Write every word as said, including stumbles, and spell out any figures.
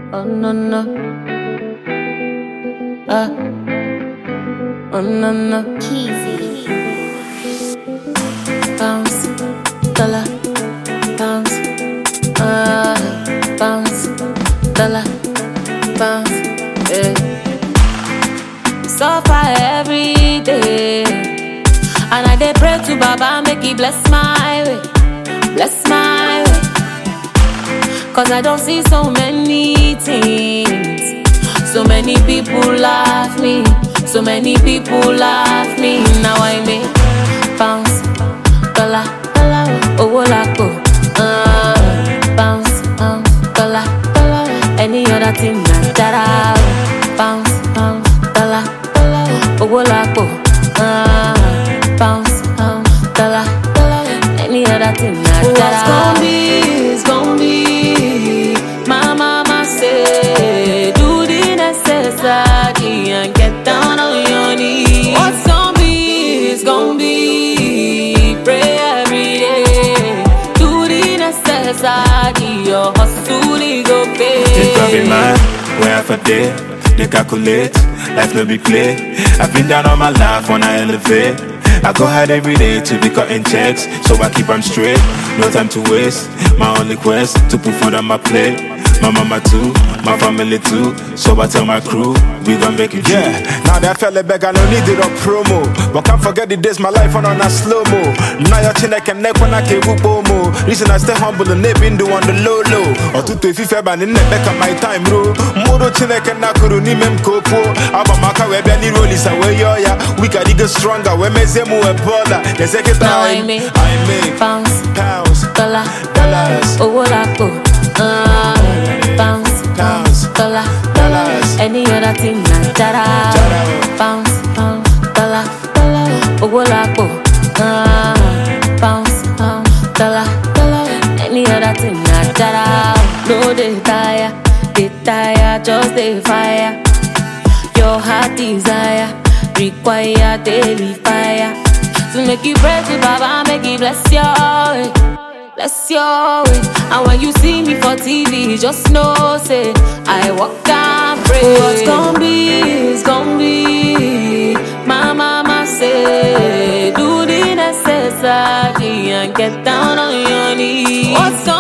Oh no no. Uh. Oh no no. Keezy. Bounce, dollar, bounce, uh, bounce, dollar, bounce, yeah. Suffer every day, and I dey pray to Baba make He bless my way, bless my way. Cause I don't see so many things, so many people laugh me, so many people laugh me. Now I make bounce. Dollar, dollar, owo lapo, uh, bounce, bounce, dollar, dollar. Any other thing na jara, bounce, bounce, dollar, dollar, owo lapo, uh, bounce, bounce, dollar, dollar. Any other thing na jara. What's gon' be is gon' be. My mama say, do the necessary and get down on your knees. What's gon' be is gon' be. Your hustle go pay. It's gonna be mine, where half a day, they calculate, life no be play. I've been down all my life when I elevate. I go hard every day to be cutting checks, so I keep them straight. No time to waste, my only quest to put food on my plate. My mama too, my family too, so I tell my crew, we gon' make it. Yeah, now that fella back, I don't need it on promo. But can't forget the days my life on on a slow-mo. Now your chin I can neck when I can whoop more. Reason I stay humble and they been do on the low low. Or two to if you fair ban in the back of my time, bro. Modo chin I can knock on him and copo. Aba maka we belly roll is away, yeah. We can dig stronger, we may say more baller. The second time, I make, I make pounds, pounds, dollar, dollars, owo lapo, uh, bounce, pounds, dollar, dollars. Any other thing na jara, bounce, pounds, dollar, dollar, owo lapo, uh, bounce, pounds, dollar, dollar. Any other thing na jara. No dey tire, dey tire, just dey fire. Your heart desire require daily fire. To make you pray to Baba, make He bless your way, bless your way. And when you see me for T V, just know, say, I walk and pray. What's gon' be, is gon' be. My mama say, do the necessary and get down on your knees. What's gon'